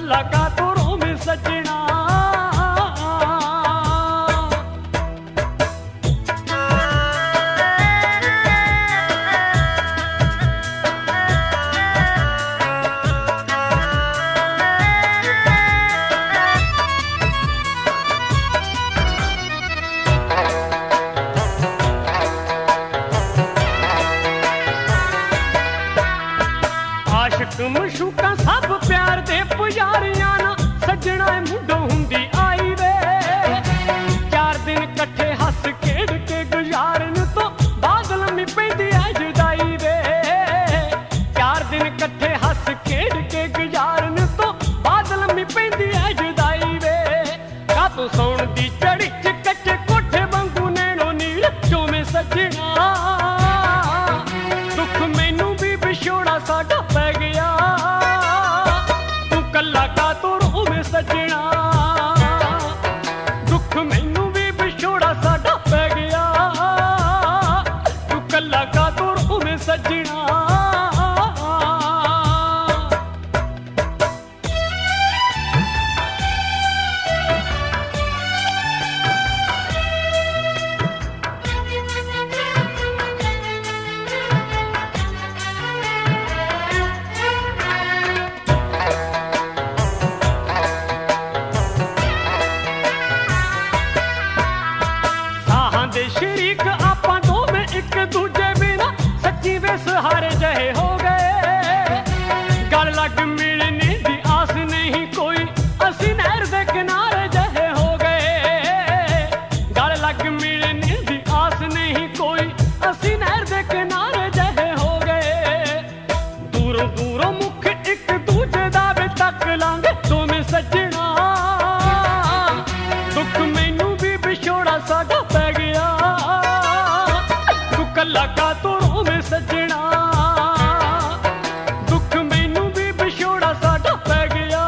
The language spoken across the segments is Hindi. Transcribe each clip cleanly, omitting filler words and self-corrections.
कल्ला का तो रो में सजना। मशूका सब प्यार दे पुजारियां ना सजना मुंडो हुंदी आई वे। 4 दिन कट्ठे हस खेड़ के गुजारन तो बाद लम्मी पैंदी है जुदाई वे। 4 दिन कट्ठे हस खेड़ के गुजारन तो बाद लम्मी पैंदी है जुदाई वे। का तू सौण दी चढ़ी च कच्चे कोठे वांगू नैणो नीर जो में सजना। दुख मैनू भी विछोड़ा साडा पै गया, कल्ला का तो रो में सजना। दुख मैनू भी विछोड़ा साडा पै गया, तू कल्ला का तो रो में सजना। शरीक आपा दो में एक दूजे बिना सच्ची वे सहारे जहे हो गए। गल लग मिलने दी आस नहीं कोई असी नहर दे किनारे जहे हो गए। गल लग मिलने दी आस नहीं कोई असी नहर दे किनारे जहे हो गए। दूरों दूरों मुख एक दूजे दा वे तक लांगे दो में सजना। दुख मैनू भी विछोड़ा साडा पै गया, कल्ला का तो रो में सजना। दुख मैनू भी विछोड़ा साडा पै गया,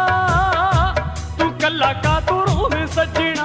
तू कल्ला का तो रो में सजना।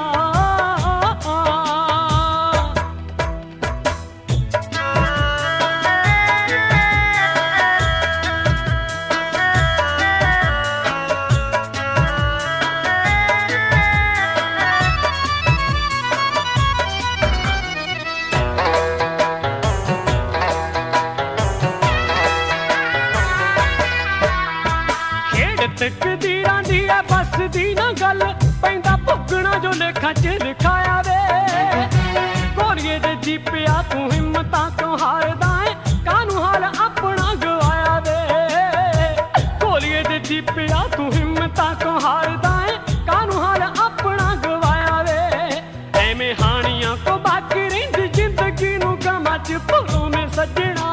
तकदीरां दी है बस दी ना गल, पैंदा भुगना जो लेखा च लिखाया वे। घोड़िए दे जीपिया तू हिम्मतां क्यों हारदा है, कानू हाल अपना गवाया वे। घोड़िए दे जीपिया तू हिम्मतां क्यों हारदा है, कानू हाल अपना गवाया वे। एवें हानियां को बाकी रहिंदी जिंदगी नू गमां च भुलों में सजना।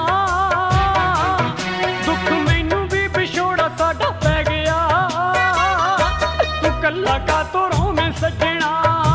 दुख मैनू भी विछोड़ा साडा पै गया, कल्ला का तो रो में सजना।